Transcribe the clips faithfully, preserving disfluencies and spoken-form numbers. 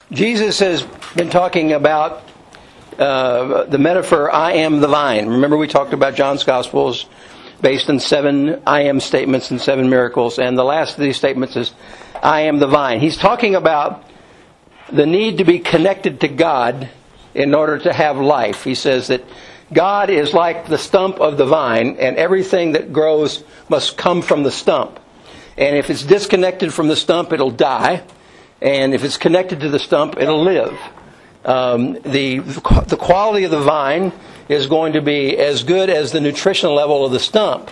Jesus has been talking about uh, the metaphor, I am the vine. Remember we talked about John's Gospels based on seven I am statements and seven miracles. And the last of these statements is, I am the vine. He's talking about the need to be connected to God in order to have life. He says that God is like the stump of the vine, and everything that grows must come from the stump. And if it's disconnected from the stump, it'll die. And if it's connected to the stump, it'll live. Um, the the quality of the vine is going to be as good as the nutritional level of the stump.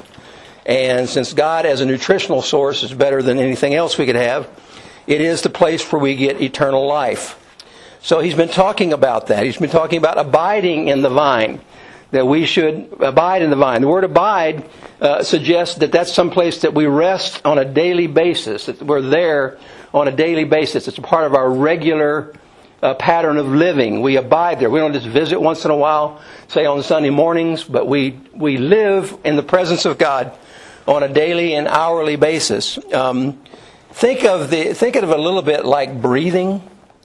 And since God as a nutritional source is better than anything else we could have, it is the place where we get eternal life. So he's been talking about that. He's been talking about abiding in the vine, that we should abide in the vine. The word abide uh, suggests that that's some place that we rest on a daily basis. That we're there on a daily basis. It's a part of our regular uh, pattern of living. We abide there. We don't just visit once in a while, say on Sunday mornings, but we we live in the presence of God on a daily and hourly basis. Um, think of the think of it a little bit like breathing,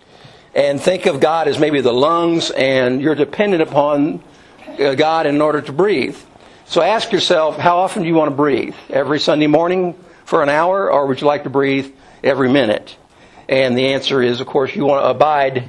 and think of God as maybe the lungs, and you're dependent upon God in order to breathe. So ask yourself, how often do you want to breathe? Every Sunday morning for an hour, or would you like to breathe every minute? And the answer is, of course, you want to abide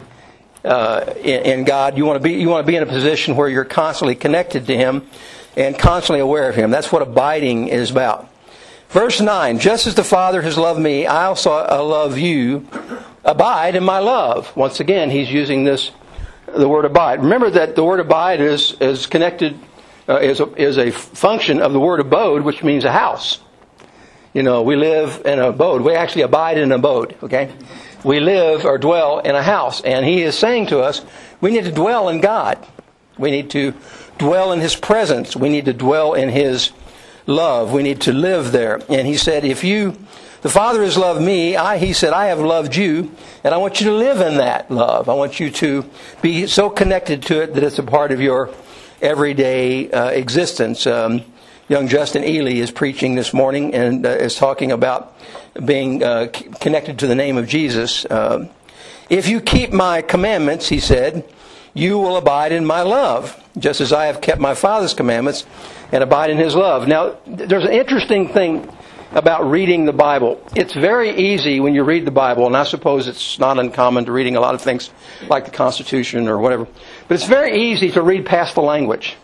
uh, in, in God. You want to be you want to be in a position where you're constantly connected to Him and constantly aware of Him. That's what abiding is about. Verse nine, just as the Father has loved me, I also love you. Abide in my love. Once again, he's using this, the word abide. Remember that the word abide is is connected, uh, is, a, is a function of the word abode, which means a house. You know, we live in an abode. We actually abide in an abode, okay? We live or dwell in a house. And he is saying to us, we need to dwell in God. We need to dwell in His presence. We need to dwell in His love. We need to live there. And he said, if you, the Father has loved me, I, he said, I have loved you, and I want you to live in that love. I want you to be so connected to it that it's a part of your everyday uh, existence. Um, young Justin Ely is preaching this morning and uh, is talking about being uh, c- connected to the name of Jesus. Uh, if you keep my commandments, he said, you will abide in my love, just as I have kept my Father's commandments and abide in His love. Now, there's an interesting thing about reading the Bible. It's very easy when you read the Bible, and I suppose it's not uncommon to reading a lot of things like the Constitution or whatever, but it's very easy to read past the language.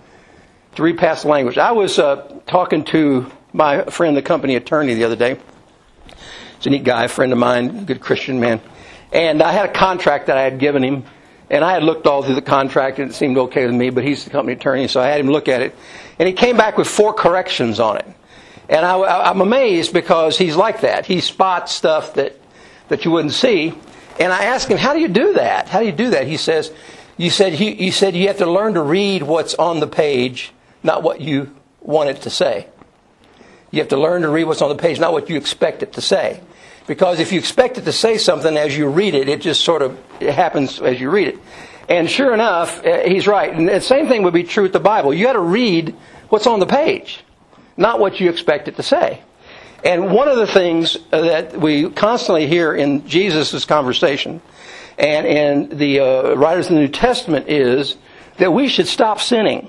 To read past the language. I was uh, talking to my friend, the company attorney, the other day. He's a neat guy, a friend of mine, good Christian man. And I had a contract that I had given him, and I had looked all through the contract, and it seemed okay with me, but he's the company attorney, so I had him look at it. And he came back with four corrections on it. And I, I'm amazed because he's like that. He spots stuff that, that you wouldn't see. And I asked him, how do you do that? How do you do that? He says, you said, he, you said you have to learn to read what's on the page, not what you want it to say. You have to learn to read what's on the page, not what you expect it to say. Because if you expect it to say something as you read it, it just sort of it happens as you read it. And sure enough, he's right. And the same thing would be true with the Bible. You got to read what's on the page, not what you expect it to say. And one of the things that we constantly hear in Jesus' conversation and in the uh, writers of the New Testament is that we should stop sinning.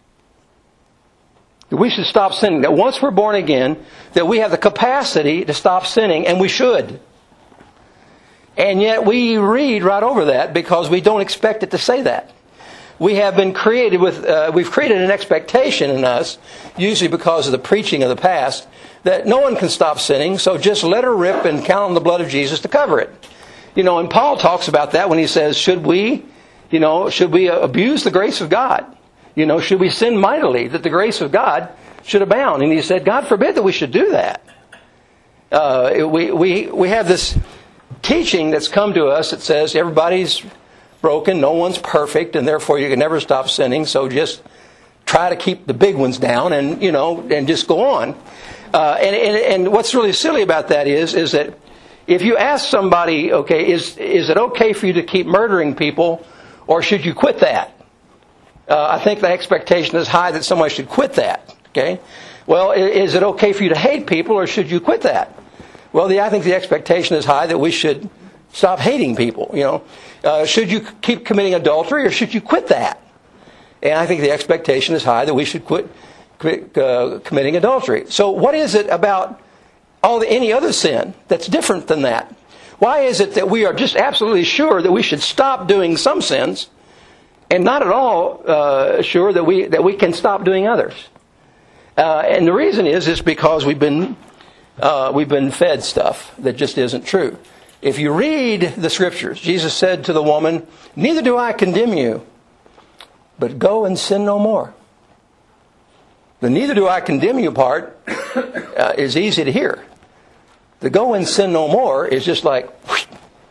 That we should stop sinning. That once we're born again, that we have the capacity to stop sinning, and we should. And yet we read right over that because we don't expect it to say that. We have been created with, uh, we've created an expectation in us, usually because of the preaching of the past, that no one can stop sinning, so just let her rip and count on the blood of Jesus to cover it. You know, and Paul talks about that when he says, should we, you know, should we abuse the grace of God? You know, should we sin mightily that the grace of God should abound? And he said, God forbid that we should do that. Uh, we, we, we have this teaching that's come to us that says everybody's broken, no one's perfect, and therefore you can never stop sinning, so just try to keep the big ones down and, you know, and just go on. Uh, and, and, and what's really silly about that is, is that if you ask somebody, okay, is, is it okay for you to keep murdering people, or should you quit that? Uh, I think the expectation is high that somebody should quit that, okay? Well, is it okay for you to hate people, or should you quit that? Well, the, I think the expectation is high that we should stop hating people? You know, uh, should you keep committing adultery or should you quit that? And I think the expectation is high that we should quit, quit uh, committing adultery. So what is it about all the, any other sin that's different than that? Why is it that we are just absolutely sure that we should stop doing some sins and not at all uh, sure that we that we can stop doing others? Uh, and the reason is is because we've been uh, we've been fed stuff that just isn't true. If you read the Scriptures, Jesus said to the woman, "Neither do I condemn you, but go and sin no more." The "neither do I condemn you" part uh, is easy to hear. The "go and sin no more" is just like, whoosh.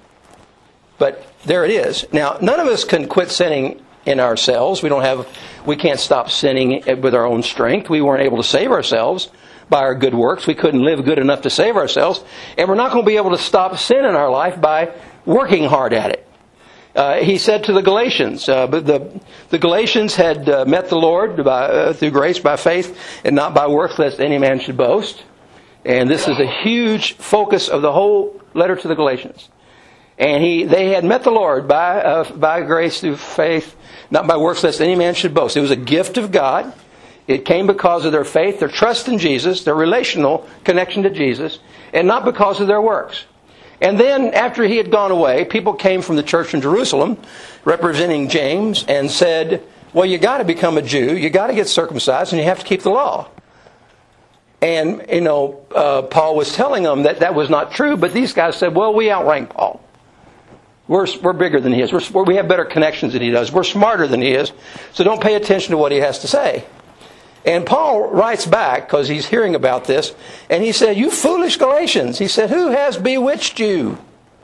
But there it is. Now, none of us can quit sinning in ourselves. We don't have, we can't stop sinning with our own strength. We weren't able to save ourselves by our good works. We couldn't live good enough to save ourselves. And we're not going to be able to stop sin in our life by working hard at it. Uh, he said to the Galatians, uh, but the, the Galatians had uh, met the Lord by, uh, through grace by faith and not by works, lest any man should boast. And this is a huge focus of the whole letter to the Galatians. And he, they had met the Lord by uh, by grace through faith, not by works, lest any man should boast. It was a gift of God. It came because of their faith, their trust in Jesus, their relational connection to Jesus, and not because of their works. And then, after he had gone away, people came from the church in Jerusalem, representing James, and said, "Well, you got to become a Jew, you got to get circumcised, and you have to keep the law." And, you know, uh, Paul was telling them that that was not true, but these guys said, "Well, we outrank Paul. We're, we're bigger than he is. We're, we have better connections than he does. We're smarter than he is. So don't pay attention to what he has to say." And Paul writes back, because he's hearing about this, and he said, "You foolish Galatians," he said, "who has bewitched you?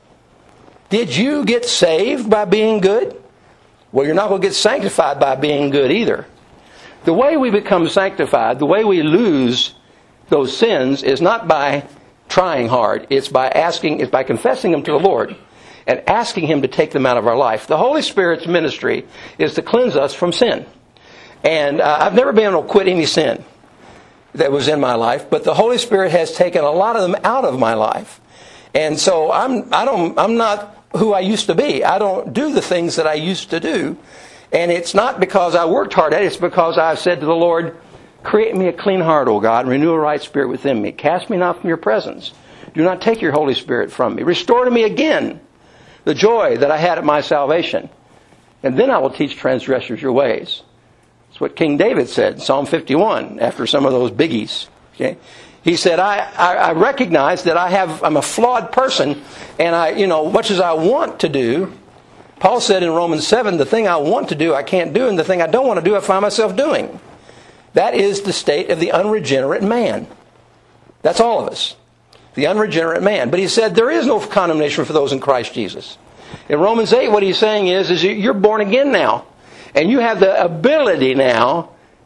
Did you get saved by being good? Well, you're not going to get sanctified by being good either." The way we become sanctified, the way we lose those sins, is not by trying hard. It's by asking, it's by confessing them to the Lord and asking Him to take them out of our life. The Holy Spirit's ministry is to cleanse us from sin. And uh, I've never been able to quit any sin that was in my life, but the Holy Spirit has taken a lot of them out of my life. And so I'm I don't I'm not who I used to be. I don't do the things that I used to do. And it's not because I worked hard at it, it's because I've said to the Lord, "Create me a clean heart, O God, and renew a right spirit within me. Cast me not from your presence. Do not take your Holy Spirit from me. Restore to me again the joy that I had at my salvation. And then I will teach transgressors your ways." That's what King David said in Psalm fifty-one, after some of those biggies. Okay? He said, I, I, I recognize that I have, I'm a flawed person, and I, you know, much as I want to do, Paul said in Romans seven, the thing I want to do, I can't do, and the thing I don't want to do, I find myself doing. That is the state of the unregenerate man. That's all of us. The unregenerate man. But he said there is no condemnation for those in Christ Jesus. In Romans eight, what he's saying is, is you're born again now. And you have the ability now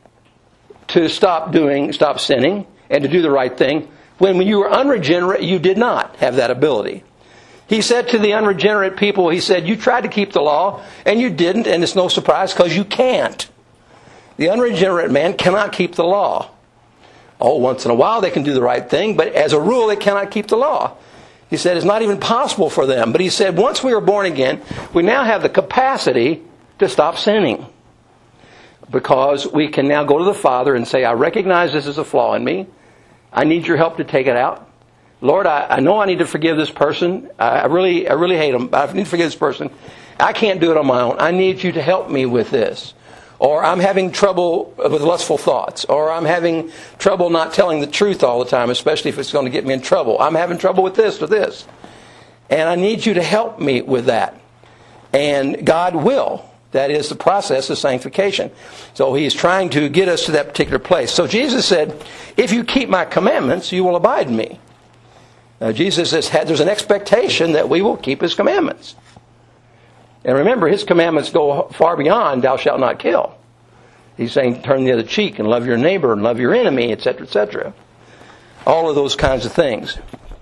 to stop doing, stop sinning, and to do the right thing. When you were unregenerate, you did not have that ability. He said to the unregenerate people, he said, you tried to keep the law, and you didn't, and it's no surprise because you can't. The unregenerate man cannot keep the law. Oh, once in a while they can do the right thing, but as a rule they cannot keep the law. He said it's not even possible for them. But he said once we are born again, we now have the capacity to stop sinning. Because we can now go to the Father and say, I recognize this is a flaw in me. I need your help to take it out. Lord, I, I know I need to forgive this person. I, I really I really hate them. I need to forgive this person. I can't do it on my own. I need you to help me with this. Or I'm having trouble with lustful thoughts. Or I'm having trouble not telling the truth all the time, especially if it's going to get me in trouble. I'm having trouble with this or this. And I need you to help me with that. And God will. That is the process of sanctification. So He's trying to get us to that particular place. So Jesus said, if you keep my commandments, you will abide in me. Now, Jesus has had, there's an expectation that we will keep His commandments. And remember, His commandments go far beyond, thou shalt not kill. He's saying, turn the other cheek and love your neighbor and love your enemy, et cetera, et cetera. All of those kinds of things.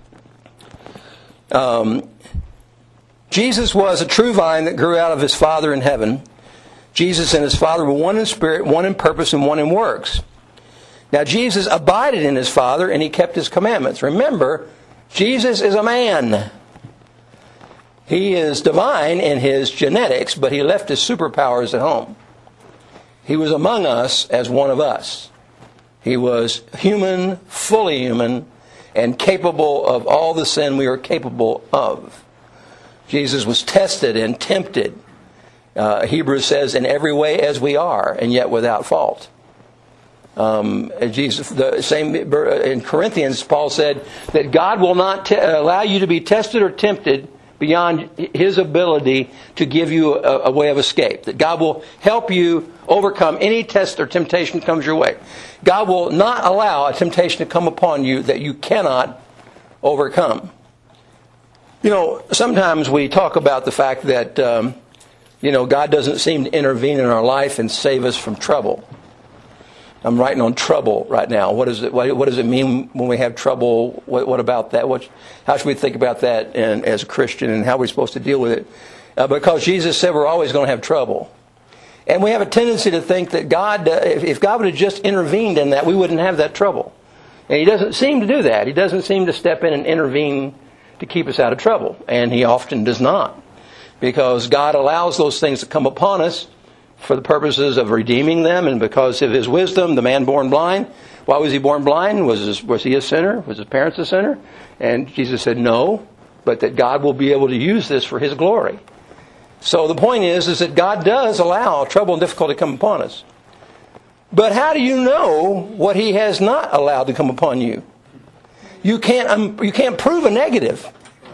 Um, Jesus was a true vine that grew out of His Father in heaven. Jesus and His Father were one in spirit, one in purpose, and one in works. Now, Jesus abided in His Father, and He kept His commandments. Remember, Jesus is a man. He is divine in his genetics, but he left his superpowers at home. He was among us as one of us. He was human, fully human, and capable of all the sin we are capable of. Jesus was tested and tempted. Uh, Hebrews says, in every way as we are, and yet without fault. Um, Jesus, the same in Corinthians, Paul said that God will not te- allow you to be tested or tempted beyond His ability to give you a, a way of escape. That God will help you overcome any test or temptation that comes your way. God will not allow a temptation to come upon you that you cannot overcome. You know, sometimes we talk about the fact that, um, you know, God doesn't seem to intervene in our life and save us from trouble. I'm writing on trouble right now. What, is it, what, what does it mean when we have trouble? What, what about that? What, how should we think about that and, as a Christian, and how we're supposed to deal with it? Uh, because Jesus said we're always going to have trouble. And we have a tendency to think that God, uh, if, if God would have just intervened in that, we wouldn't have that trouble. And He doesn't seem to do that. He doesn't seem to step in and intervene to keep us out of trouble. And He often does not. Because God allows those things to come upon us for the purposes of redeeming them, and because of His wisdom, the man born blind. Why was he born blind? Was his, was he a sinner? Was his parents a sinner? And Jesus said no, but that God will be able to use this for His glory. So the point is, is that God does allow trouble and difficulty to come upon us. But how do you know what He has not allowed to come upon you? You can't, um, you can't prove a negative.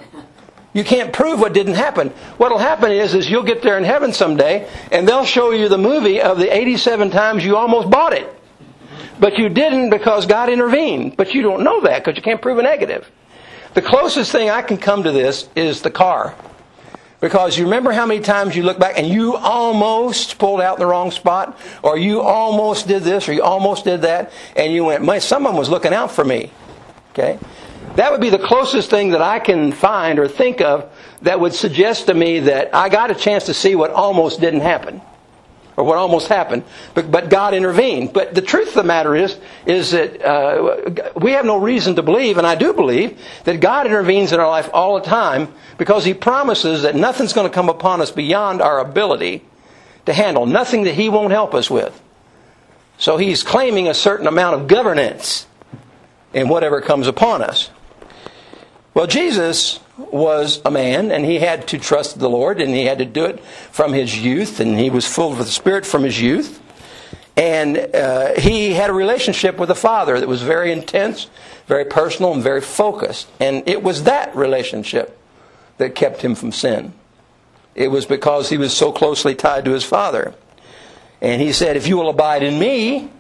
You can't prove what didn't happen. What will happen is, is you'll get there in heaven someday, and they'll show you the movie of the eighty-seven times you almost bought it. But you didn't because God intervened. But you don't know that because you can't prove a negative. The closest thing I can come to this is the car. Because you remember how many times you look back and you almost pulled out in the wrong spot, or you almost did this, or you almost did that, and you went, man, someone was looking out for me. Okay? That would be the closest thing that I can find or think of that would suggest to me that I got a chance to see what almost didn't happen, or what almost happened, but, but God intervened. But the truth of the matter is, is that uh, we have no reason to believe, and I do believe, that God intervenes in our life all the time because He promises that nothing's going to come upon us beyond our ability to handle, nothing that He won't help us with. So He's claiming a certain amount of governance in whatever comes upon us. Well, Jesus was a man, and He had to trust the Lord, and He had to do it from His youth, and He was filled with the Spirit from His youth. And uh, He had a relationship with the Father that was very intense, very personal, and very focused. And it was that relationship that kept Him from sin. It was because He was so closely tied to His Father. And He said, if you will abide in Me,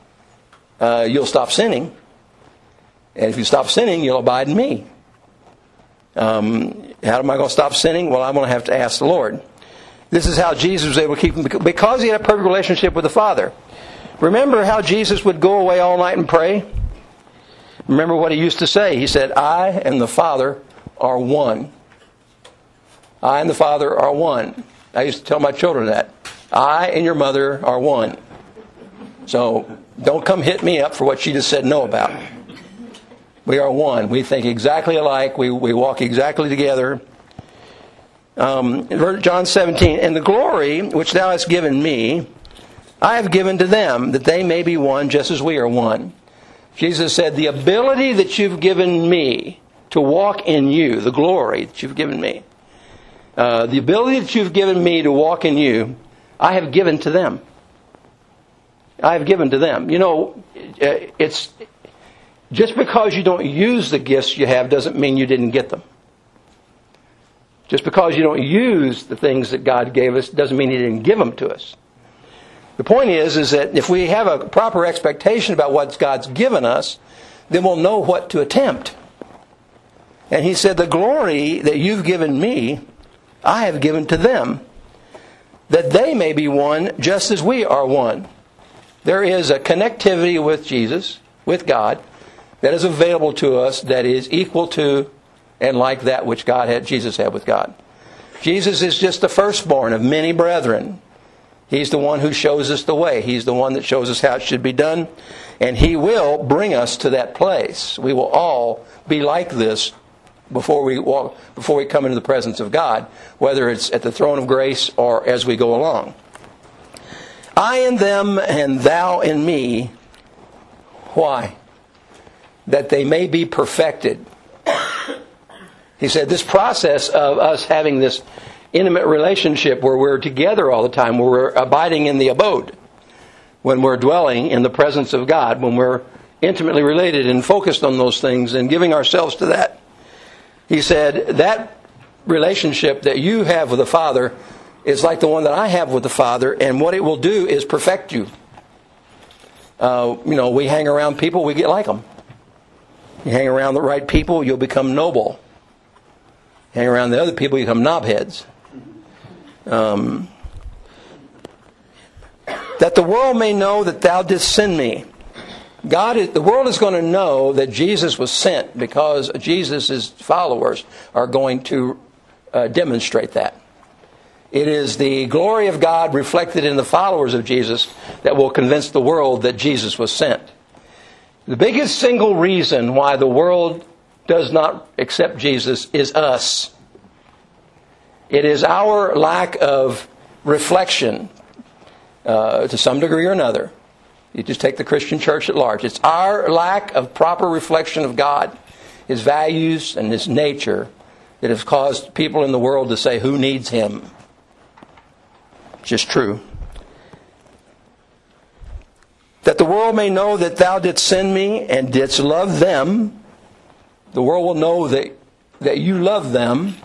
uh, you'll stop sinning. And if you stop sinning, you'll abide in Me. Um, how am I going to stop sinning? Well, I'm going to have to ask the Lord. This is how Jesus was able to keep him, because He had a perfect relationship with the Father. Remember how Jesus would go away all night and pray? Remember what He used to say. He said, I and the Father are one. I and the Father are one. I used to tell my children that. I and your mother are one. So don't come hit me up for what she just said no about. We are one. We think exactly alike. We we walk exactly together. Um, John seventeen, and the glory which Thou hast given Me, I have given to them, that they may be one, just as we are one. Jesus said, the ability that You've given Me to walk in You, the glory that You've given Me, uh, the ability that You've given Me to walk in You, I have given to them. I have given to them. You know, it's... Just because you don't use the gifts you have doesn't mean you didn't get them. Just because you don't use the things that God gave us doesn't mean He didn't give them to us. The point is, is that if we have a proper expectation about what God's given us, then we'll know what to attempt. And He said, the glory that You've given Me, I have given to them, that they may be one just as we are one. There is a connectivity with Jesus, with God, that is available to us that is equal to and like that which God had, Jesus had with God. Jesus is just the firstborn of many brethren. He's the one who shows us the way. He's the one that shows us how it should be done. And He will bring us to that place. We will all be like this before we walk, before we come into the presence of God, whether it's at the throne of grace or as we go along. I in them and thou in me. Why? That they may be perfected. He said this process of us having this intimate relationship where we're together all the time, where we're abiding in the abode, when we're dwelling in the presence of God, when we're intimately related and focused on those things and giving ourselves to that. He said that relationship that you have with the Father is like the one that I have with the Father, and what it will do is perfect you. Uh, you know, we hang around people, we get like them. You hang around the right people, you'll become noble. Hang around the other people, you become knobheads. Um, that the world may know that thou didst send me. God, is, the world is going to know that Jesus was sent because Jesus' followers are going to uh, demonstrate that. It is the glory of God reflected in the followers of Jesus that will convince the world that Jesus was sent. The biggest single reason why the world does not accept Jesus is us. It is our lack of reflection uh, to some degree or another. You just take the Christian church at large. It's our lack of proper reflection of God, His values and His nature that has caused people in the world to say, who needs Him? It's just true. That the world may know that thou didst send me and didst love them. The world will know that, that you love them,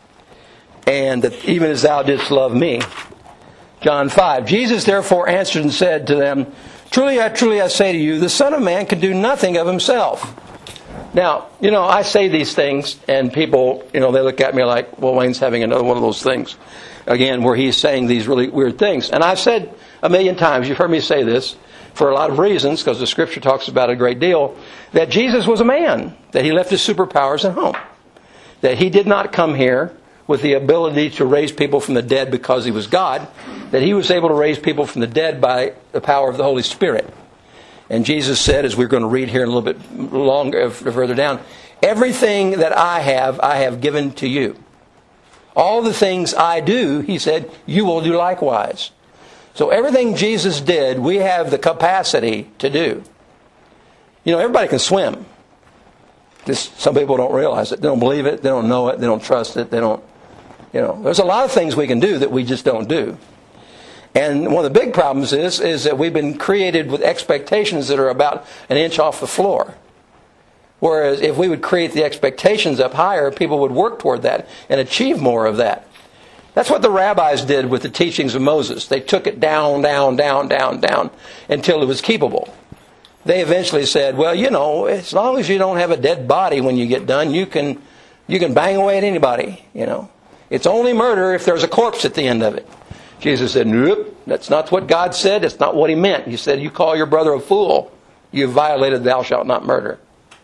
and that even as thou didst love me. John five. Jesus therefore answered and said to them, Truly, I truly I say to you, the Son of Man can do nothing of himself. Now, you know, I say these things, and people, you know, they look at me like, well, Wayne's having another one of those things. Again, where he's saying these really weird things. And I've said a million times, you've heard me say this, for a lot of reasons, because the Scripture talks about it a great deal, that Jesus was a man, that He left His superpowers at home. That He did not come here with the ability to raise people from the dead because He was God, that He was able to raise people from the dead by the power of the Holy Spirit. And Jesus said, as we're going to read here in a little bit longer, further down, everything that I have, I have given to you. All the things I do, He said, you will do likewise. So everything Jesus did, we have the capacity to do. You know, everybody can swim. Just some people don't realize it. They don't believe it. They don't know it. They don't trust it. They don't, you know. There's a lot of things we can do that we just don't do. And one of the big problems is, is that we've been created with expectations that are about an inch off the floor. Whereas if we would create the expectations up higher, people would work toward that and achieve more of that. That's what the rabbis did with the teachings of Moses. They took it down, down, down, down, down until it was keepable. They eventually said, well, you know, as long as you don't have a dead body when you get done, you can you can bang away at anybody, you know. It's only murder if there's a corpse at the end of it. Jesus said, nope, that's not what God said. That's not what He meant. He said, you call your brother a fool. You violated thou shalt not murder.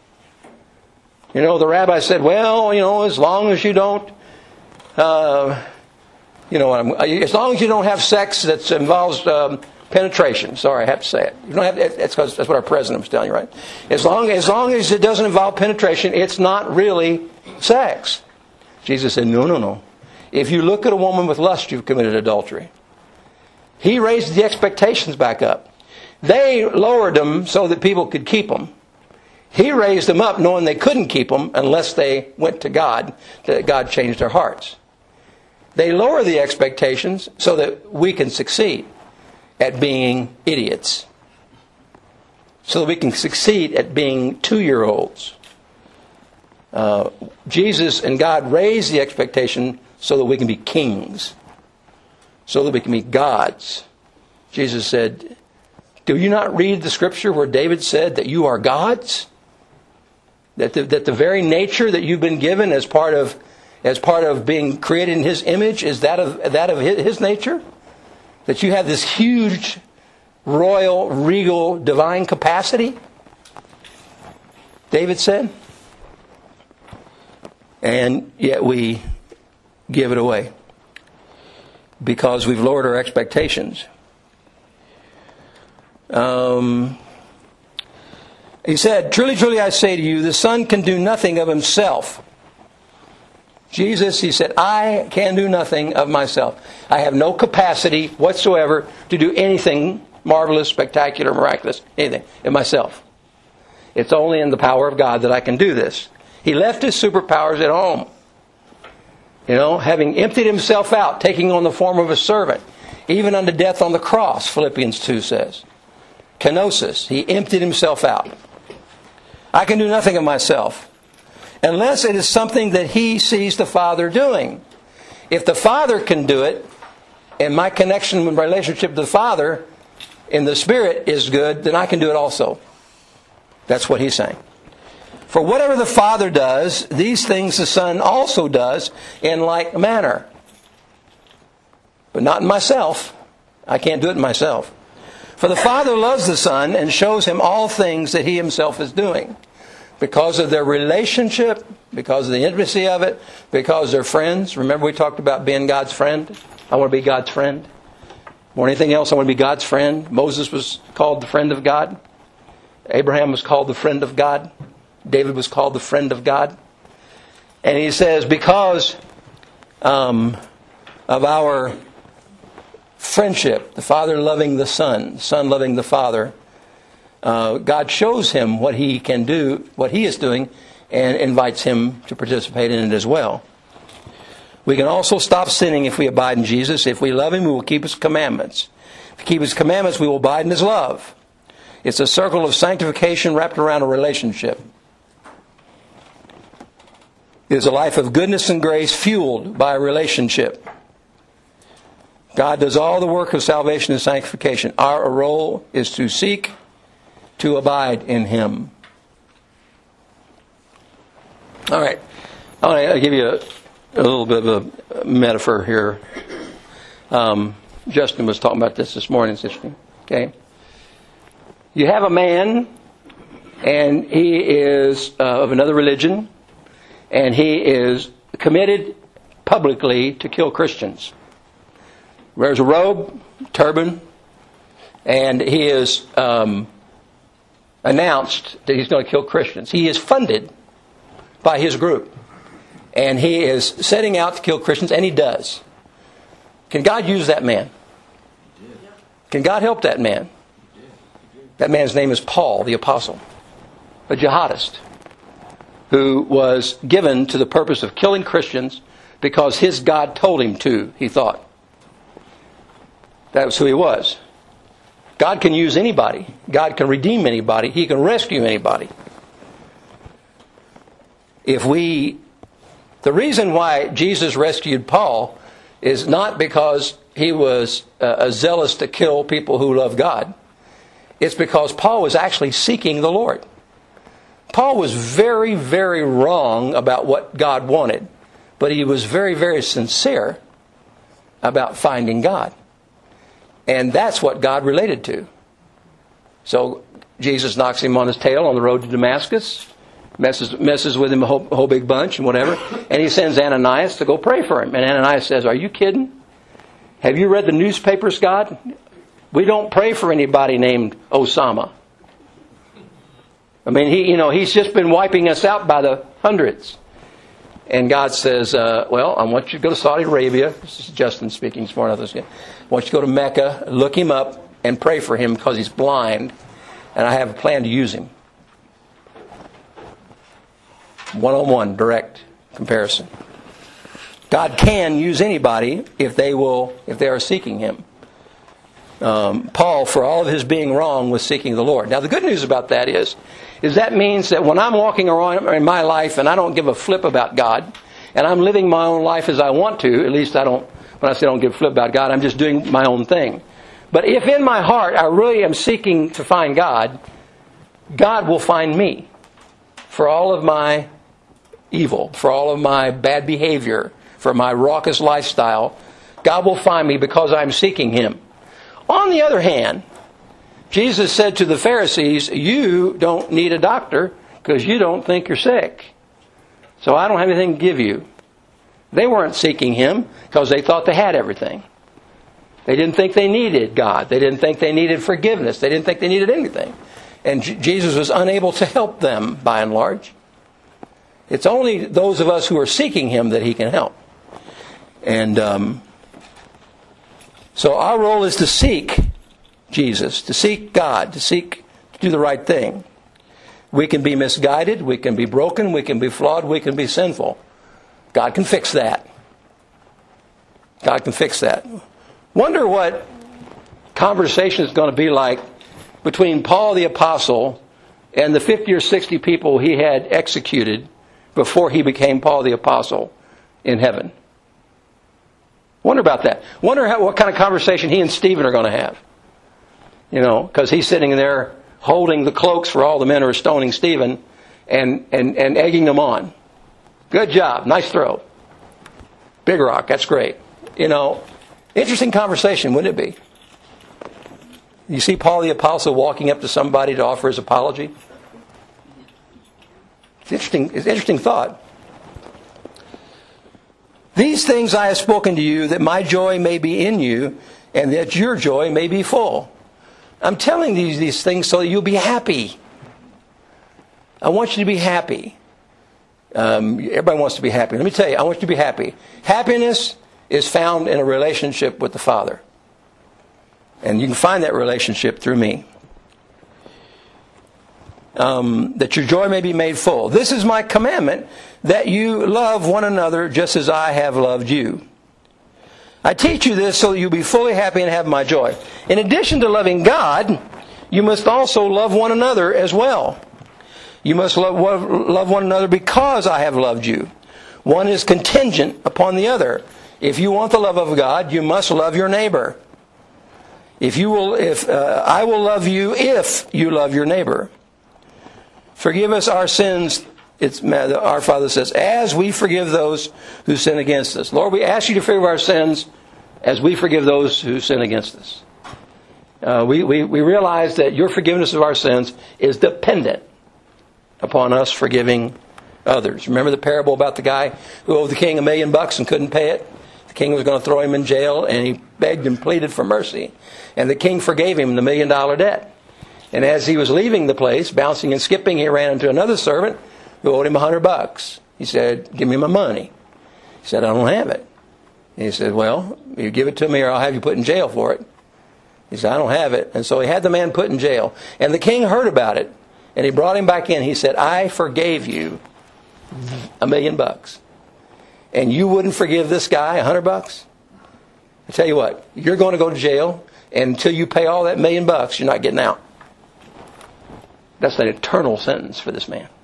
You know, the rabbi said, well, you know, as long as you don't... Uh, You know, as long as you don't have sex that involves um, penetration. Sorry, I have to say it. You don't have. That's because that's what our president was telling you, right? As long as long as it doesn't involve penetration, it's not really sex. Jesus said, no, no, no. If you look at a woman with lust, you've committed adultery. He raised the expectations back up. They lowered them so that people could keep them. He raised them up knowing they couldn't keep them unless they went to God, that God changed their hearts. They lower the expectations so that we can succeed at being idiots. So that we can succeed at being two-year-olds. Uh, Jesus and God raised the expectation so that we can be kings. So that we can be gods. Jesus said, do you not read the Scripture where David said that you are gods? That the, that the very nature that you've been given as part of as part of being created in His image is that of that of His nature? That you have this huge, royal, regal, divine capacity? David said. And yet we give it away. Because we've lowered our expectations. Um, he said, truly, truly I say to you, the Son can do nothing of Himself. Jesus, he said, I can do nothing of myself. I have no capacity whatsoever to do anything marvelous, spectacular, miraculous, anything in myself. It's only in the power of God that I can do this. He left his superpowers at home. You know, having emptied himself out, taking on the form of a servant, even unto death on the cross, Philippians two says. Kenosis, he emptied himself out. I can do nothing of myself, unless it is something that he sees the Father doing. If the Father can do it, and my connection and relationship to the Father in the Spirit is good, then I can do it also. That's what he's saying. For whatever the Father does, these things the Son also does in like manner. But not in myself. I can't do it in myself. For the Father loves the Son and shows him all things that he himself is doing. Because of their relationship, because of the intimacy of it, because they're friends. Remember we talked about being God's friend? I want to be God's friend. More than anything else, I want to be God's friend. Moses was called the friend of God. Abraham was called the friend of God. David was called the friend of God. And he says, because um, of our friendship, the Father loving the Son, the Son loving the Father, uh, God shows him what he can do, what he is doing, and invites him to participate in it as well. We can also stop sinning if we abide in Jesus. If we love him, we will keep his commandments. If we keep his commandments, we will abide in his love. It's a circle of sanctification wrapped around a relationship. It is a life of goodness and grace fueled by a relationship. God does all the work of salvation and sanctification. Our role is to seek to abide in him. All right. I'll give you a, a little bit of a metaphor here. Um, Justin was talking about this this morning. It's interesting. Okay. You have a man, and he is uh, of another religion, and he is committed publicly to kill Christians. Wears a robe, turban, and he is um, announced that he's going to kill Christians. He is funded by his group, and he is setting out to kill Christians, and he does. Can God use that man? Can God help that man? That man's name is Paul, the apostle, a jihadist, who was given to the purpose of killing Christians because his God told him to, he thought. That was who he was. God can use anybody. God can redeem anybody. He can rescue anybody. If we, the reason why Jesus rescued Paul is not because he was uh, zealous to kill people who love God. It's because Paul was actually seeking the Lord. Paul was very, very wrong about what God wanted, but he was very, very sincere about finding God. And that's what God related to. So Jesus knocks him on his tail on the road to Damascus, messes, messes with him a whole, a whole big bunch and whatever, and he sends Ananias to go pray for him. And Ananias says, "Are you kidding? Have you read the newspapers, God? We don't pray for anybody named Osama. I mean, he, you know, he's just been wiping us out by the hundreds." And God says, uh, well, I want you to go to Saudi Arabia. This is Justin speaking, smart others. I want you to go to Mecca, look him up, and pray for him because he's blind. And I have a plan to use him. One-on-one, direct comparison. God can use anybody if they will, if they are seeking him. Um, Paul, for all of his being wrong, was seeking the Lord. Now, the good news about that is, is that means that when I'm walking around in my life and I don't give a flip about God, and I'm living my own life as I want to, at least I don't, when I say I don't give a flip about God, I'm just doing my own thing. But if in my heart I really am seeking to find God, God will find me for all of my evil, for all of my bad behavior, for my raucous lifestyle. God will find me because I'm seeking him. On the other hand, Jesus said to the Pharisees, you don't need a doctor because you don't think you're sick. So I don't have anything to give you. They weren't seeking him because they thought they had everything. They didn't think they needed God. They didn't think they needed forgiveness. They didn't think they needed anything. And J- Jesus was unable to help them by and large. It's only those of us who are seeking Him that He can help. And um, so our role is to seek Jesus, to seek God, to seek to do the right thing. We can be misguided, we can be broken, we can be flawed, we can be sinful. God can fix that. God can fix that. Wonder what conversation is going to be like between Paul the Apostle and the fifty or sixty people he had executed before he became Paul the Apostle in heaven. Wonder about that. Wonder how, what kind of conversation he and Stephen are going to have. You know, because he's sitting there holding the cloaks for all the men who are stoning Stephen and, and, and egging them on. Good job. Nice throw. Big rock. That's great. You know, interesting conversation, wouldn't it be? You see Paul the Apostle walking up to somebody to offer his apology? It's interesting. It's an interesting thought. These things I have spoken to you, that my joy may be in you, and that your joy may be full. I'm telling you these things so that you'll be happy. I want you to be happy. Um, everybody wants to be happy. Let me tell you, I want you to be happy. Happiness is found in a relationship with the Father. And you can find that relationship through me. Um, that your joy may be made full. This is my commandment, that you love one another just as I have loved you. I teach you this so that you'll be fully happy and have my joy. In addition to loving God, you must also love one another as well. You must love, love one another because I have loved you. One is contingent upon the other. If you want the love of God, you must love your neighbor. If you will, if uh, I will love you if you love your neighbor. Forgive us our sins, it's, our Father says, as we forgive those who sin against us. Lord, we ask you to forgive our sins as we forgive those who sin against us. Uh, we, we, we realize that your forgiveness of our sins is dependent upon us forgiving others. Remember the parable about the guy who owed the king a million bucks and couldn't pay it? The king was going to throw him in jail, and he begged and pleaded for mercy. And the king forgave him the million dollar debt. And as he was leaving the place, bouncing and skipping, he ran into another servant who owed him a hundred bucks. He said, give me my money. He said, I don't have it. And he said, well, you give it to me or I'll have you put in jail for it. He said, I don't have it. And so he had the man put in jail. And the king heard about it. And he brought him back in. He said, I forgave you a million bucks. And you wouldn't forgive this guy a hundred bucks? I tell you what, you're going to go to jail. And until you pay all that million bucks, you're not getting out. That's an eternal sentence for this man.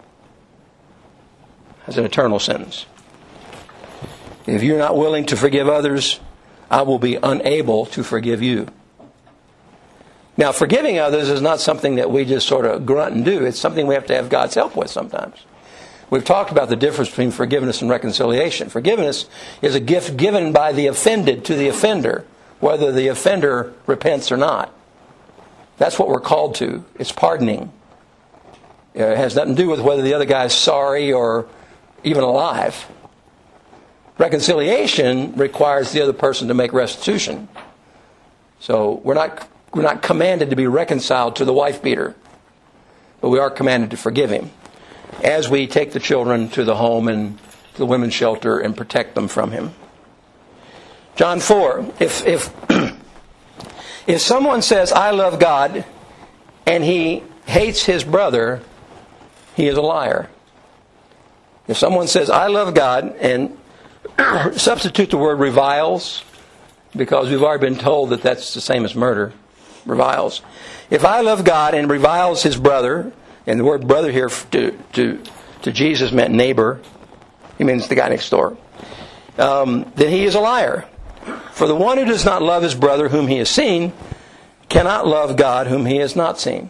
That's an eternal sentence. If you're not willing to forgive others, I will be unable to forgive you. Now, forgiving others is not something that we just sort of grunt and do. It's something we have to have God's help with sometimes. We've talked about the difference between forgiveness and reconciliation. Forgiveness is a gift given by the offended to the offender, whether the offender repents or not. That's what we're called to. It's pardoning. It has nothing to do with whether the other guy's sorry or even alive. Reconciliation requires the other person to make restitution. So we're not we're not commanded to be reconciled to the wife beater, but we are commanded to forgive him as we take the children to the home and to the women's shelter and protect them from him. John four. If if if someone says, I love God, and he hates his brother, he is a liar. If someone says, I love God, and substitute the word reviles, because we've already been told that that's the same as murder, reviles. If I love God and reviles his brother, and the word brother here to, to, to Jesus meant neighbor, he means the guy next door, um, then he is a liar. For the one who does not love his brother whom he has seen cannot love God whom he has not seen.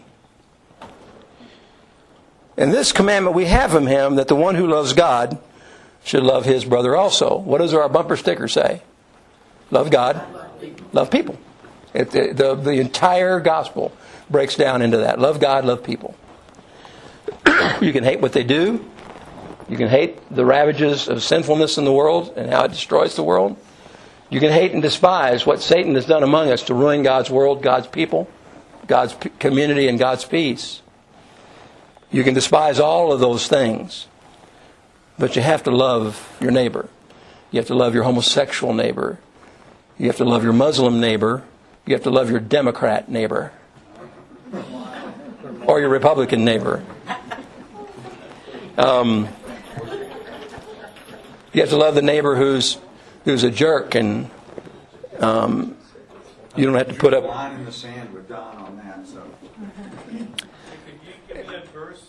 And this commandment we have from him, that the one who loves God should love his brother also. What does our bumper sticker say? Love God, love people. It, the, the, the entire gospel breaks down into that. Love God, love people. You can hate what they do. You can hate the ravages of sinfulness in the world and how it destroys the world. You can hate and despise what Satan has done among us to ruin God's world, God's people, God's p- community, and God's peace. You can despise all of those things. But you have to love your neighbor. You have to love your homosexual neighbor. You have to love your Muslim neighbor. You have to love your Democrat neighbor. Or your Republican neighbor. Um, you have to love the neighbor who's who's a jerk, and um, you don't have to put up. Line in the sand with Don on that. So. Could you give me that verse?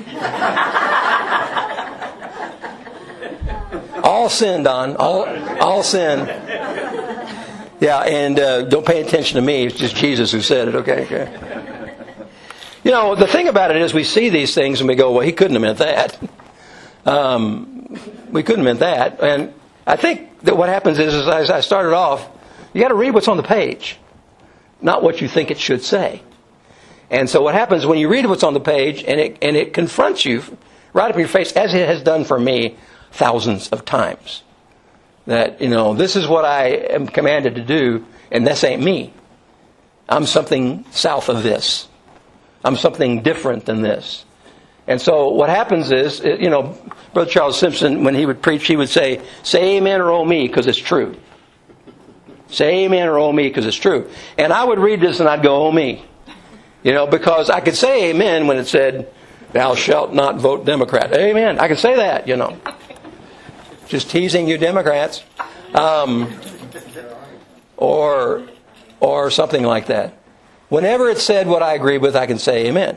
All sin, Don. All all sin. Yeah, and uh, don't pay attention to me. It's just Jesus who said it. Okay, okay. You know, the thing about it is we see these things and we go, well, he couldn't have meant that. Um, we couldn't have meant that. And I think that what happens is, is as I started off, you got to read what's on the page, not what you think it should say. And so what happens when you read what's on the page and it and it confronts you right up in your face, as it has done for me thousands of times, that, you know, this is what I am commanded to do, and this ain't me. I'm something south of this. I'm something different than this. And so what happens is, you know, Brother Charles Simpson, when he would preach, he would say, say amen or oh me, because it's true. Say amen or oh me, because it's true. And I would read this and I'd go, oh me. You know, because I could say amen when it said, thou shalt not vote Democrat. Amen. I can say that, you know. Just teasing you Democrats. Um, or, or something like that. Whenever it's said what I agree with, I can say amen.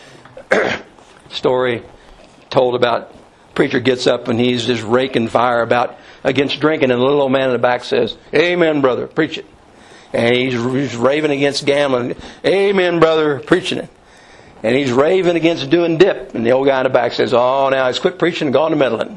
Story told about preacher gets up and he's just raking fire about against drinking, and the little old man in the back says, amen, brother, preach it. And he's, he's raving against gambling. Amen, brother, preaching it. And he's raving against doing dip. And the old guy in the back says, oh, now he's quit preaching and gone to meddling.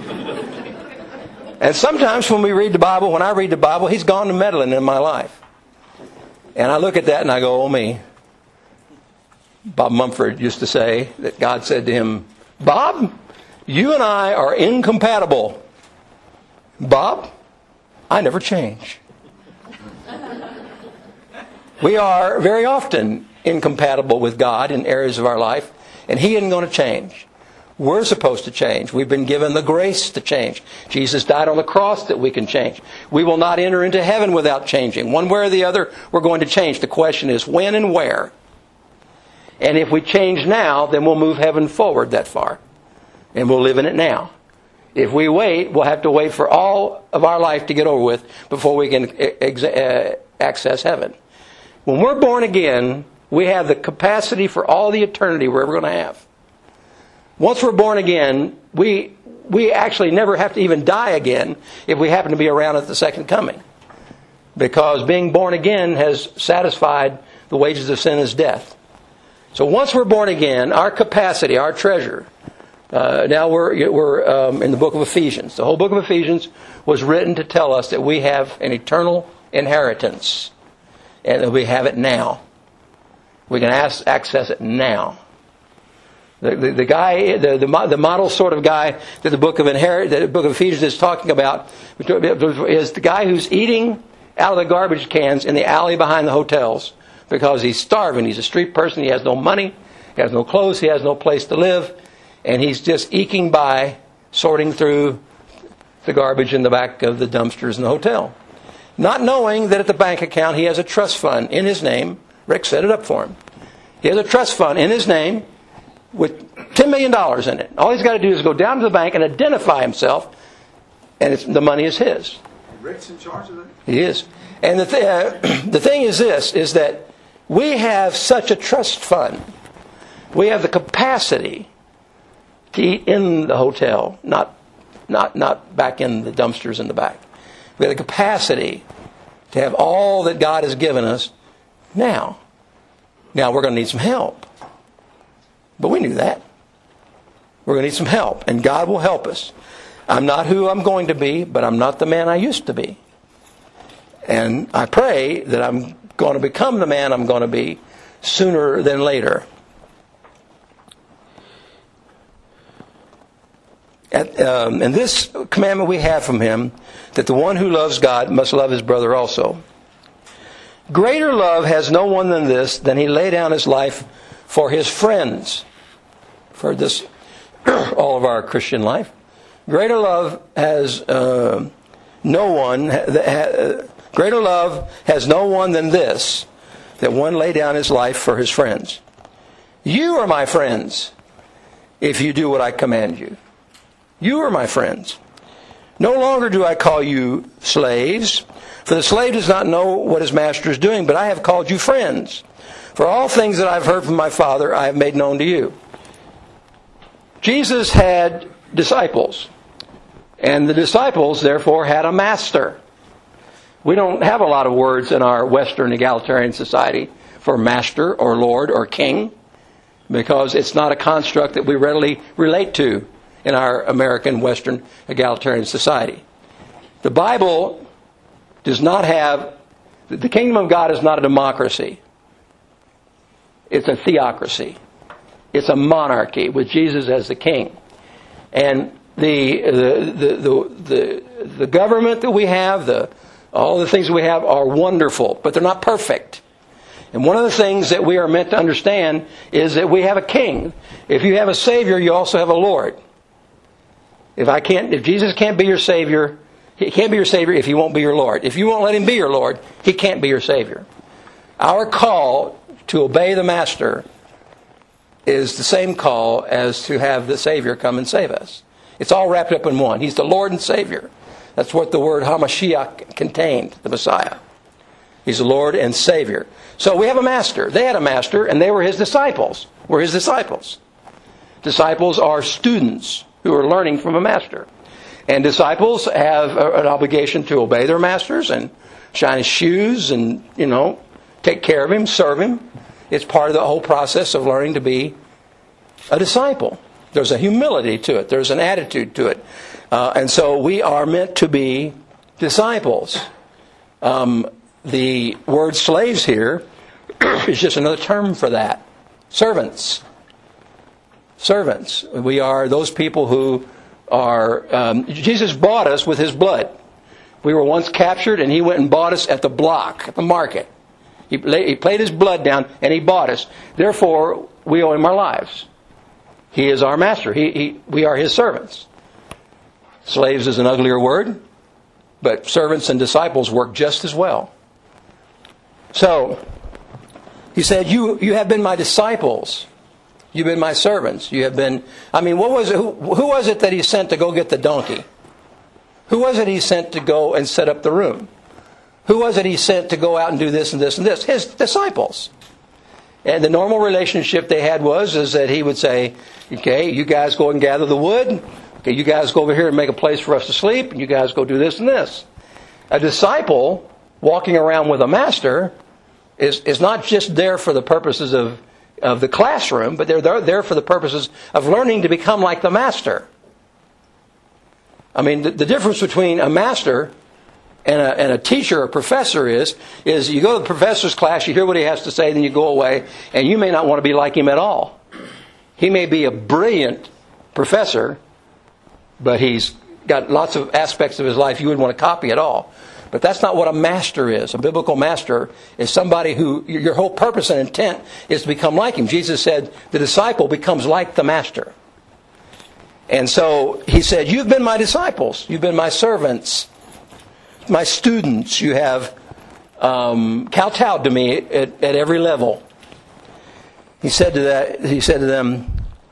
And sometimes when we read the Bible, when I read the Bible, he's gone to meddling in my life. And I look at that and I go, oh me. Bob Mumford used to say that God said to him, Bob, you and I are incompatible. Bob, I never change. We are very often incompatible with God in areas of our life, and He isn't going to change. We're supposed to change. We've been given the grace to change. Jesus died on the cross that we can change. We will not enter into heaven without changing. One way or the other, we're going to change. The question is when and where. And if we change now, then we'll move heaven forward that far. And we'll live in it now. If we wait, we'll have to wait for all of our life to get over with before we can ex- uh, access heaven. When we're born again, we have the capacity for all the eternity we're ever going to have. Once we're born again, we we actually never have to even die again if we happen to be around at the second coming. Because being born again has satisfied the wages of sin is death. So once we're born again, our capacity, our treasure, uh, now we're, we're um, in the book of Ephesians. The whole book of Ephesians was written to tell us that we have an eternal inheritance. And that we have it now. We can ask, access it now. The, the, the guy, the, the the model sort of guy that the book of Inherit, the book of Ephesians is talking about, is the guy who's eating out of the garbage cans in the alley behind the hotels because he's starving. He's a street person. He has no money. He has no clothes. He has no place to live, and he's just eking by, sorting through the garbage in the back of the dumpsters in the hotel, not knowing that at the bank account he has a trust fund in his name. Rick set it up for him. He has a trust fund in his name with ten million dollars in it. All he's got to do is go down to the bank and identify himself, and it's, the money is his. Rick's in charge of it? He is. And the, th- uh, the thing is this, is that we have such a trust fund. We have the capacity to eat in the hotel, not, not, not back in the dumpsters in the back. We have the capacity to have all that God has given us now. Now we're going to need some help. But we knew that. We're going to need some help. And God will help us. I'm not who I'm going to be, but I'm not the man I used to be. And I pray that I'm going to become the man I'm going to be sooner than later. At, um, and this commandment we have from Him, that the one who loves God must love his brother also. Greater love has no one than this, than he lay down his life for his friends. For this, all of our Christian life, Greater love has uh, no one. Uh, greater love has no one than this, that one lay down his life for his friends. You are my friends, if you do what I command you. You are my friends. No longer do I call you slaves, for the slave does not know what his master is doing, but I have called you friends. For all things that I've heard from my Father, I have made known to you. Jesus had disciples, and the disciples, therefore, had a master. We don't have a lot of words in our Western egalitarian society for master or lord or king, because it's not a construct that we readily relate to in our American Western egalitarian society. The Bible does not have, the kingdom of God is not a democracy. It's a theocracy. It's a monarchy with Jesus as the king. And the the the the, the, the government that we have, the all the things that we have are wonderful, but they're not perfect. And one of the things that we are meant to understand is that we have a king. If you have a Savior, you also have a Lord. If I can't, if Jesus can't be your Savior, He can't be your Savior if He won't be your Lord. If you won't let Him be your Lord, He can't be your Savior. Our call to obey the Master is the same call as to have the Savior come and save us. It's all wrapped up in one. He's the Lord and Savior. That's what the word Hamashiach contained, the Messiah. He's the Lord and Savior. So we have a master. They had a master, and they were His disciples. We're His disciples. Disciples are students who are learning from a master. And disciples have an obligation to obey their masters and shine his shoes and, you know, take care of him, serve him. It's part of the whole process of learning to be a disciple. There's a humility to it. There's an attitude to it. Uh, and so we are meant to be disciples. Um, the word slaves here is just another term for that. Servants. Servants. We are those people who are... Um, Jesus bought us with His blood. We were once captured, and He went and bought us at the block, at the market. He, lay, he played His blood down, and He bought us. Therefore, we owe Him our lives. He is our master. He, he, we are His servants. Slaves is an uglier word, but servants and disciples work just as well. So, He said, you, you have been my disciples. You've been my servants. You have been... I mean, what was it, who, who was it that He sent to go get the donkey? Who was it He sent to go and set up the room? Who was it He sent to go out and do this and this and this? His disciples. And the normal relationship they had was is that He would say, okay, you guys go and gather the wood. Okay, you guys go over here and make a place for us to sleep. And you guys go do this and this. A disciple walking around with a master is, is not just there for the purposes of, of the classroom, but they're there for the purposes of learning to become like the master. I mean, the, the difference between a master and a, and a teacher or professor is, is you go to the professor's class, you hear what he has to say, then you go away, and you may not want to be like him at all. He may be a brilliant professor, but he's got lots of aspects of his life you wouldn't want to copy at all. But that's not what a master is. A biblical master is somebody who, your whole purpose and intent is to become like him. Jesus said the disciple becomes like the master. And so He said, you've been my disciples. You've been my servants. My students. You have um, kowtowed to me at, at every level. He said to that. He said to them,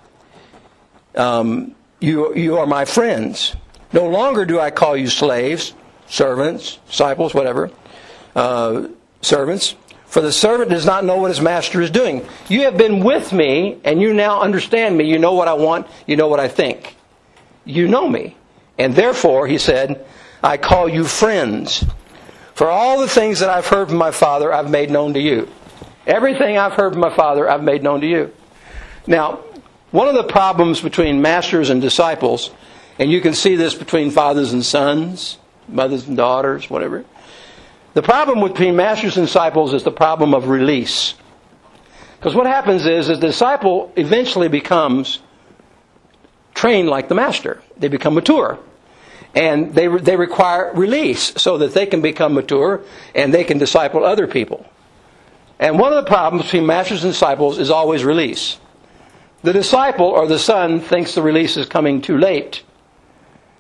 um, you, you are my friends. No longer do I call you slaves, servants, disciples, whatever, uh, servants. For the servant does not know what his master is doing. You have been with me, and you now understand me. You know what I want. You know what I think. You know me. And therefore, He said, I call you friends. For all the things that I've heard from my Father, I've made known to you. Everything I've heard from my Father, I've made known to you. Now, one of the problems between masters and disciples, and you can see this between fathers and sons, mothers and daughters, whatever. The problem between masters and disciples is the problem of release. Because what happens is, is the disciple eventually becomes trained like the master. They become mature. And they they require release so that they can become mature and they can disciple other people. And one of the problems between masters and disciples is always release. The disciple or the son thinks the release is coming too late.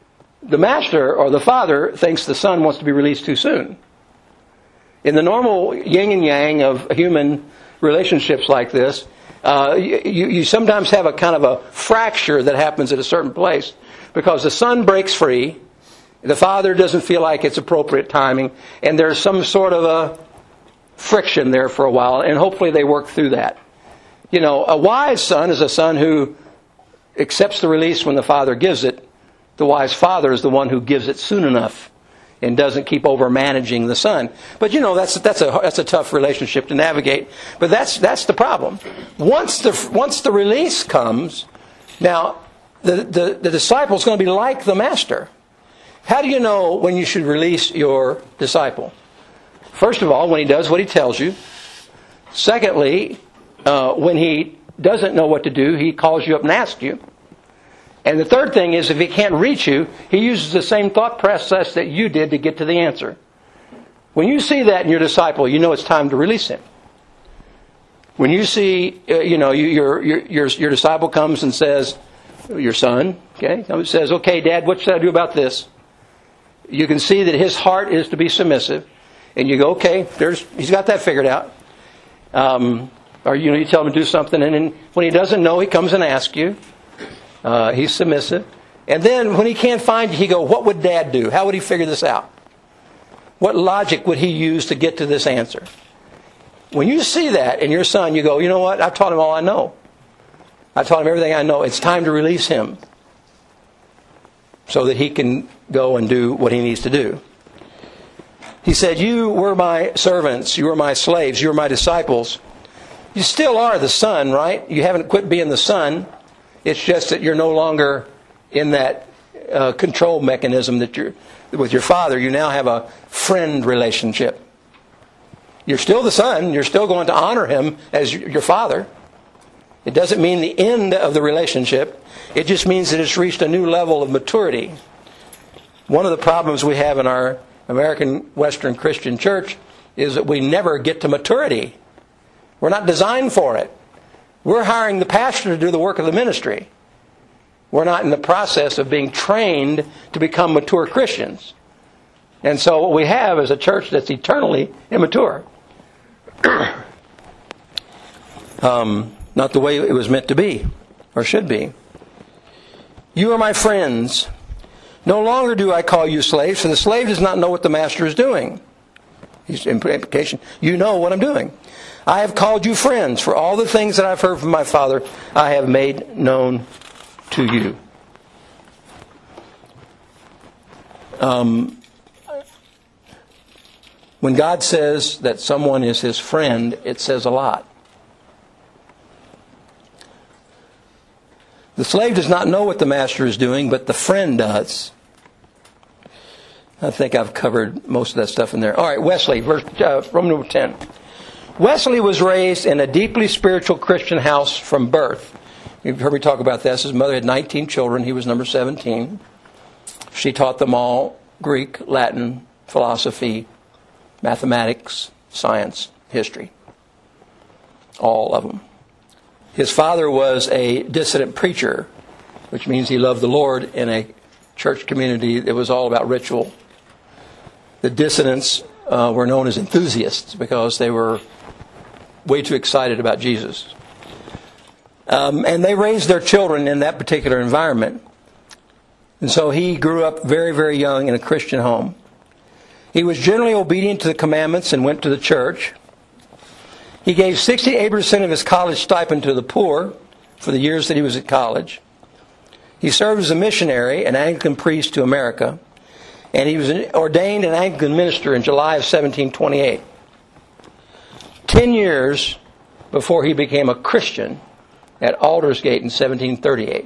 the master or the father thinks the son wants to be released too soon. In the normal yin and yang of human relationships like this, uh, you, you sometimes have a kind of a fracture that happens at a certain place because the son breaks free, the father doesn't feel like it's appropriate timing, and there's some sort of a friction there for a while, and hopefully they work through that. You know, a wise son is a son who accepts the release when the father gives it. The wise father is the one who gives it soon enough and doesn't keep over managing the son. But you know, that's that's a that's a tough relationship to navigate. But that's that's the problem. Once the once the release comes, now the the, the disciple's going to be like the master. How do you know when you should release your disciple? First of all, when he does what he tells you. Secondly, uh, when he doesn't know what to do, he calls you up and asks you. And the third thing is, if he can't reach you, he uses the same thought process that you did to get to the answer. When you see that in your disciple, you know it's time to release him. When you see, uh, you know, you, your, your your your disciple comes and says, your son, okay, comes and says, okay, Dad, what should I do about this? You can see that his heart is to be submissive, and you go, okay, there's he's got that figured out. Um, or you know, you tell him to do something, and then when he doesn't know, he comes and asks you. Uh, he's submissive. And then when he can't find you, he goes, what would Dad do? How would he figure this out? What logic would he use to get to this answer? When you see that in your son, you go, you know what? I've taught him all I know. I taught him everything I know. It's time to release him so that he can go and do what he needs to do. He said, you were my servants. You were my slaves. You were my disciples. You still are the son, right? You haven't quit being the son. It's just that you're no longer in that uh, control mechanism that you're with your father. You now have a friend relationship. You're still the son. You're still going to honor him as your father. It doesn't mean the end of the relationship. It just means that it's reached a new level of maturity. One of the problems we have in our American Western Christian church is that we never get to maturity. We're not designed for it. We're hiring the pastor to do the work of the ministry. We're not in the process of being trained to become mature Christians. And so what we have is a church that's eternally immature. um, not the way it was meant to be, or should be. You are my friends. No longer do I call you slaves, for the slave does not know what the master is doing. His implication, you know what I'm doing. I have called you friends, for all the things that I've heard from my Father, I have made known to you. Um, when God says that someone is his friend, it says a lot. The slave does not know what the master is doing, but the friend does. I think I've covered most of that stuff in there. All right, Wesley, verse, uh, Roman number ten. Wesley was raised in a deeply spiritual Christian house from birth. You've heard me talk about this. His mother had nineteen children. He was number seventeen. She taught them all Greek, Latin, philosophy, mathematics, science, history. All of them. His father was a dissident preacher, which means he loved the Lord in a church community that was all about ritual. The dissidents uh, were known as enthusiasts because they were way too excited about Jesus. Um, and they raised their children in that particular environment. And so he grew up very, very young in a Christian home. He was generally obedient to the commandments and went to the church. He gave sixty-eight percent of his college stipend to the poor for the years that he was at college. He served as a missionary, an Anglican priest to America. And he was ordained an Anglican minister in July of seventeen twenty-eight. Ten years before he became a Christian at Aldersgate in seventeen thirty-eight.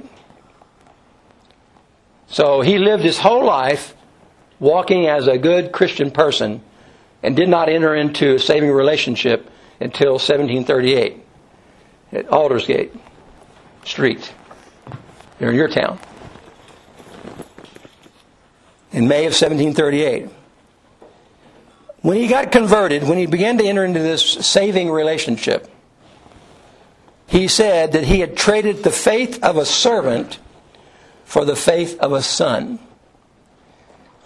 So he lived his whole life walking as a good Christian person and did not enter into a saving relationship until seventeen thirty-eight at Aldersgate Street. They're in your town. In May of seventeen thirty-eight. When he got converted, when he began to enter into this saving relationship, he said that he had traded the faith of a servant for the faith of a son.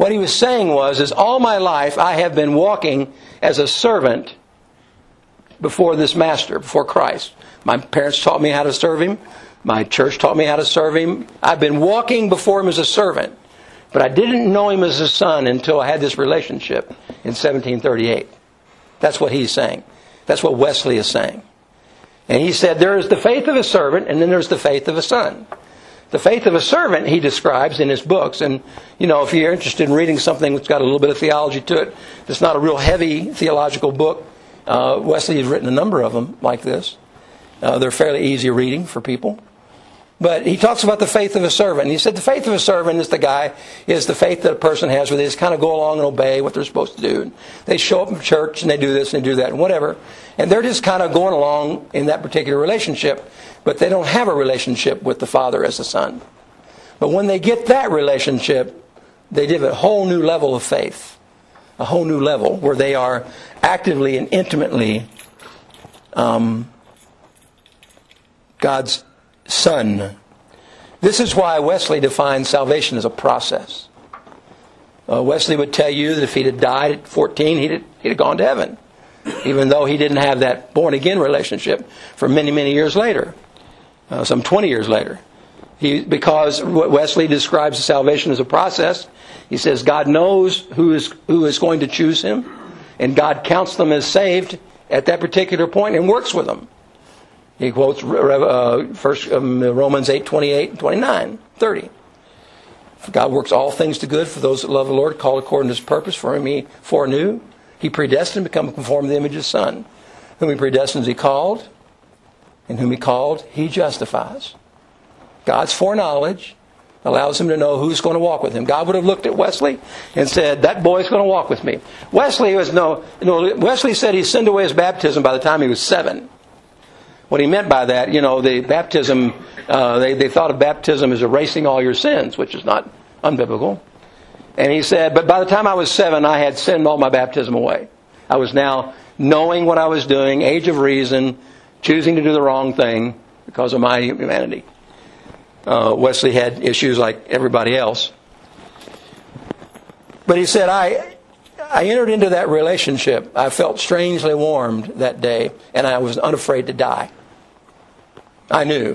What he was saying was, is all my life I have been walking as a servant before this master, before Christ. My parents taught me how to serve him. My church taught me how to serve him. I've been walking before him as a servant. But I didn't know him as a son until I had this relationship in seventeen thirty-eight. That's what he's saying. That's what Wesley is saying. And he said there is the faith of a servant, and then there's the faith of a son. The faith of a servant he describes in his books. And, you know, if you're interested in reading something that's got a little bit of theology to it, it's not a real heavy theological book. Uh, Wesley has written a number of them like this. Uh, they're fairly easy reading for people. But he talks about the faith of a servant. And he said the faith of a servant is the guy, is the faith that a person has where they just kind of go along and obey what they're supposed to do. And they show up in church and they do this and they do that and whatever. And they're just kind of going along in that particular relationship. But they don't have a relationship with the Father as a son. But when they get that relationship, they give a whole new level of faith. A whole new level where they are actively and intimately um, God's son. This is why Wesley defines salvation as a process. Uh, Wesley would tell you that if he'd have died at fourteen, he'd have, he'd have gone to heaven. Even though he didn't have that born-again relationship for many, many years later. Uh, some twenty years later. He, because Wesley describes salvation as a process. He says God knows who is who is going to choose him. And God counts them as saved at that particular point and works with them. He quotes uh, first um, Romans eight, twenty-eight, twenty-nine, thirty. God works all things to good for those that love the Lord, called according to his purpose, for whom he foreknew. He predestined to become conformed to the image of his Son. Whom he predestined, he called. And whom he called, he justifies. God's foreknowledge allows him to know who's going to walk with him. God would have looked at Wesley and said, that boy's going to walk with me. Wesley was no, no. Wesley said he sinned away his baptism by the time he was seven. What he meant by that, you know, the baptism, uh, they, they thought of baptism as erasing all your sins, which is not unbiblical. And he said, but by the time I was seven, I had sinned all my baptism away. I was now knowing what I was doing, age of reason, choosing to do the wrong thing because of my humanity. Uh, Wesley had issues like everybody else. But he said, I I entered into that relationship. I felt strangely warmed that day, and I was unafraid to die. I knew.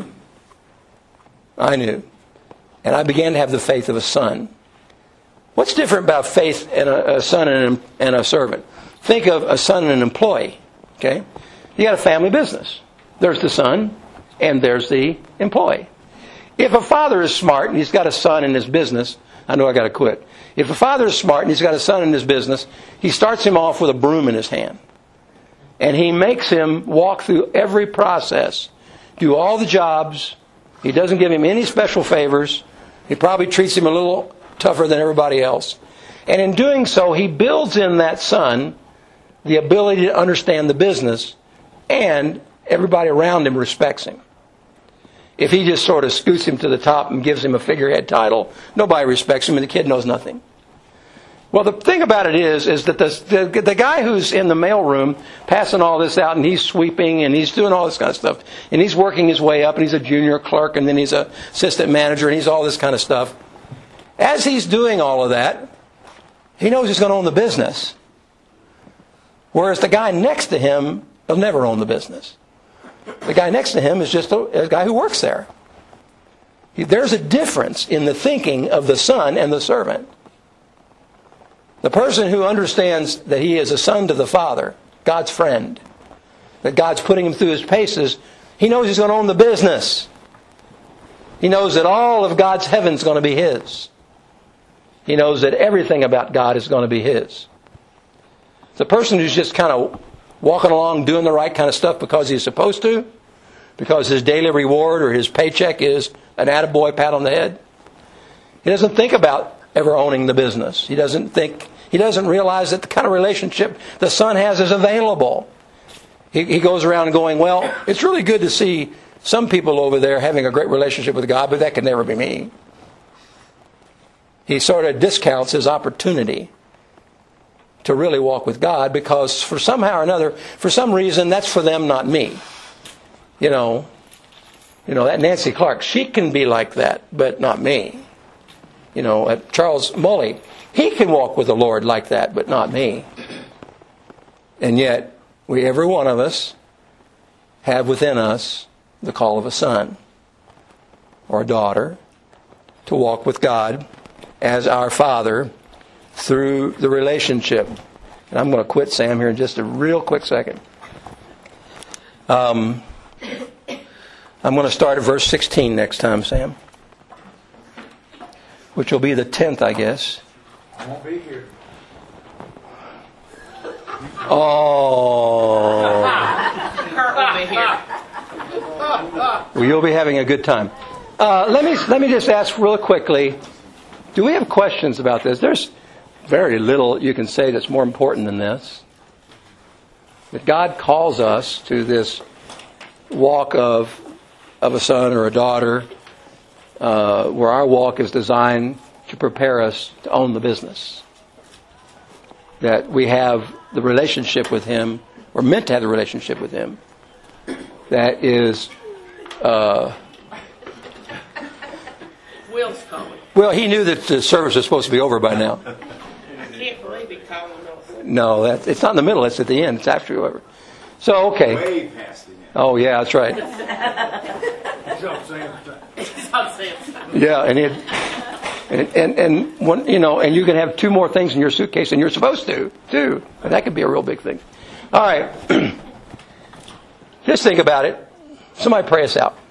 I knew. And I began to have the faith of a son. What's different about faith in a, a son and a, and a servant? Think of a son and an employee. Okay? You got a family business. There's the son, and there's the employee. If a father is smart and he's got a son in his business, I know I got to quit. If a father is smart and he's got a son in his business, he starts him off with a broom in his hand. And he makes him walk through every process, do all the jobs. He doesn't give him any special favors. He probably treats him a little tougher than everybody else. And in doing so, he builds in that son the ability to understand the business, and everybody around him respects him. If he just sort of scoots him to the top and gives him a figurehead title, nobody respects him and the kid knows nothing. Well, the thing about it is, is that the, the, the guy who's in the mailroom passing all this out and he's sweeping and he's doing all this kind of stuff and he's working his way up and he's a junior clerk and then he's an assistant manager and he's all this kind of stuff. As he's doing all of that, he knows he's going to own the business. Whereas the guy next to him will never own the business. The guy next to him is just a, a guy who works there. There's a difference in the thinking of the son and the servant. The person who understands that he is a son to the Father, God's friend, that God's putting him through his paces, he knows he's going to own the business. He knows that all of God's heaven is going to be his. He knows that everything about God is going to be his. The person who's just kind of walking along doing the right kind of stuff because he's supposed to, because his daily reward or his paycheck is an attaboy pat on the head, he doesn't think about ever owning the business. He doesn't think, he doesn't realize that the kind of relationship the son has is available. He, he goes around going, well, it's really good to see some people over there having a great relationship with God, but that could never be me. He sort of discounts his opportunity to really walk with God because for somehow or another, for some reason, that's for them, not me. You know, you know that Nancy Clark, she can be like that, but not me. you know, at Charles Mully. He can walk with the Lord like that, but not me. And yet, we, every one of us, have within us the call of a son or a daughter to walk with God as our Father through the relationship. And I'm going to quit, Sam, here in just a real quick second. Um, I'm going to start at verse sixteen next time, Sam, which will be the tenth, I guess. I won't be here. Oh. Well, you'll be having a good time. Uh, let me let me just ask real quickly, do we have questions about this? There's very little you can say that's more important than this. That God calls us to this walk of of a son or a daughter, uh, where our walk is designed to prepare us to own the business. That we have the relationship with Him, we're meant to have the relationship with Him, that is... Uh, Will's calling. well, he knew that the service was supposed to be over by now. I can't believe he calling us. No, that, it's not in the middle, it's at the end. It's after you over. So, okay. Way past the end. Oh, yeah, that's right. Stop saying that. Stop saying something. Yeah, and it... And, and and one, you know, and you can have two more things in your suitcase than you're supposed to, too. And that could be a real big thing. All right. Just think about it. Somebody pray us out.